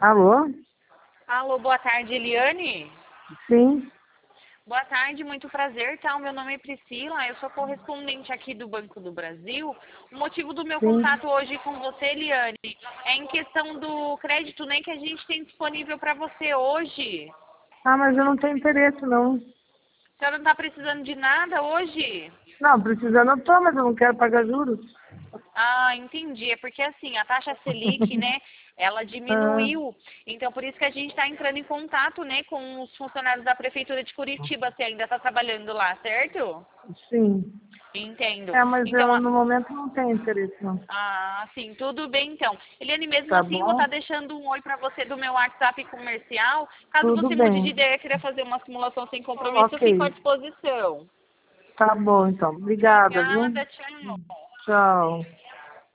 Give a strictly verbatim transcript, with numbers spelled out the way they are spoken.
Alô? Alô, boa tarde, Eliane. Sim, Boa tarde, muito prazer, tá? O meu nome é Priscila, eu sou correspondente aqui do Banco do Brasil. O motivo do meu sim. contato hoje com você, Eliane, é em questão do crédito, né, que a gente tem disponível para você hoje. Ah, mas eu não tenho interesse, não. A senhora não está precisando de nada hoje? Não, precisando eu tô, mas eu não quero pagar juros. Ah, entendi. É porque assim, a taxa Selic, né, ela Ah, diminuiu. Então, por isso que a gente está entrando em contato, né, com os funcionários da Prefeitura de Curitiba, você ainda está trabalhando lá, certo? sim. Entendo. É, mas Então, eu a- no momento não tenho interesse, não. ah, sim, tudo bem então. Eliane, mesmo Tá assim, eu vou bom? estar deixando um oi para você do meu WhatsApp comercial. Caso Tudo você mude de bem. ideia e queira fazer uma simulação sem compromisso, eu fico à Ok. disposição. Tá bom, então. Obrigada, viu? Obrigada, tchau. Tchau.